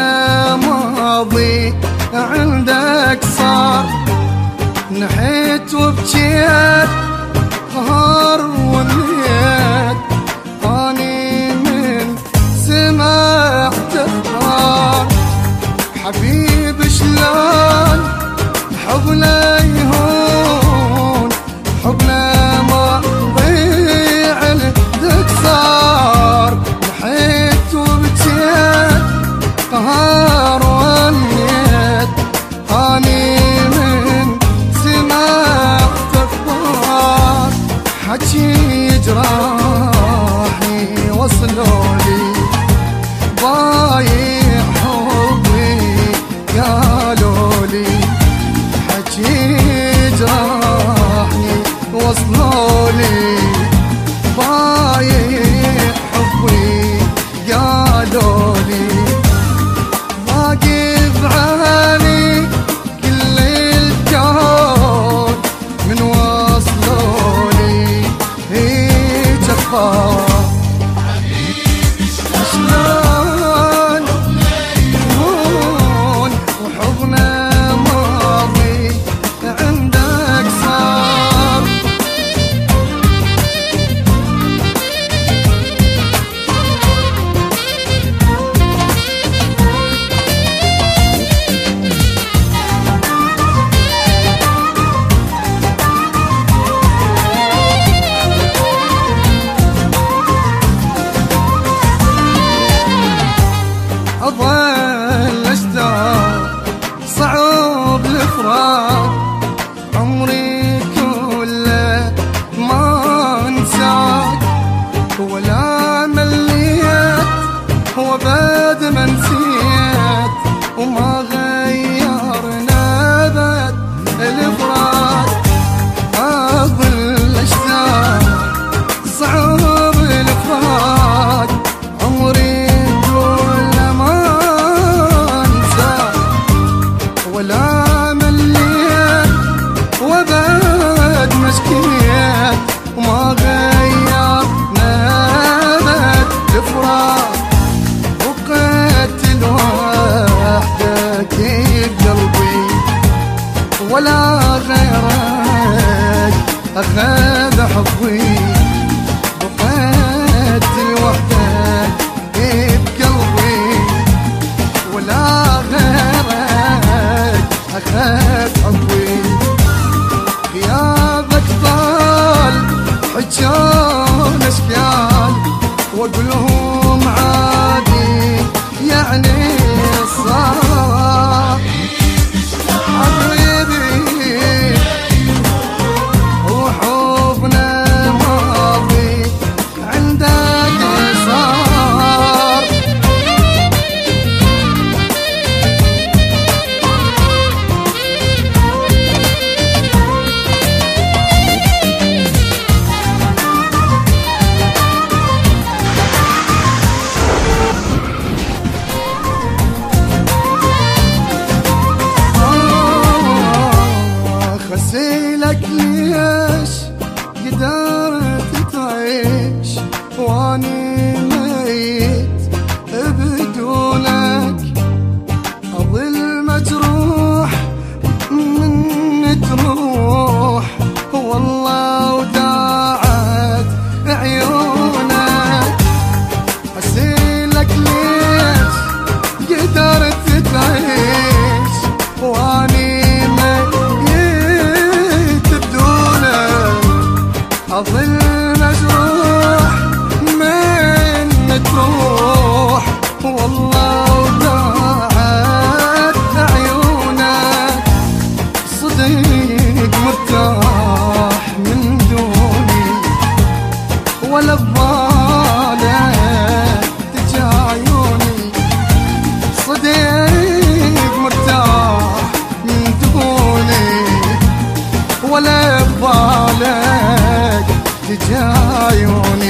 حبنا ماضي عندك صار، نحيت وبكيت قهر وليت اني من سمعت اخبار. حبيب شلون حبنا يهون، حبنا ما ضيع عندك صار، نحيت وبكيت قهر وليت اني من سمعت اخبار. حكي جراحي وصلولي بايع حبي قالولي، حكي جراحي وصلولي بايع حبي قالولي. واقف علي كل الكون من وصلولي هيج اخبار. شلون يهون وحبنا ماضي عندك صار. أظل أشتاق صعب الفراق، عمري كله ما انساك ولا مليت وبعد ما نسيت، وما غيرنا بد الفراق. أظل أشتاق صعب الفراق، عمري ولا مليت وبعد مسكيت، وما غيرنا بد الفراق. وقتل وحدك بقلبي ولا غيرك أخذ حظي. وقتل وحدك بقلبي ولا غيرك أخذ حظي. غيابك طال حجان اشكال، واقولهم عادي يعني صار. حبيبي وحبنا ماضي عندك صار. خسيلك ليش قدرت تعيش واني ميت بدونك. اظل مجروح من تروح والله وداعت عيونك. خسيلك ليش قدرت تعيش واني أظل مجروح من تروح والله وداعت عيونك. صديق مرتاح من دوني ولا ببالك تجي عيوني. صديق مرتاح من دوني ولا ببالك تجي عيوني.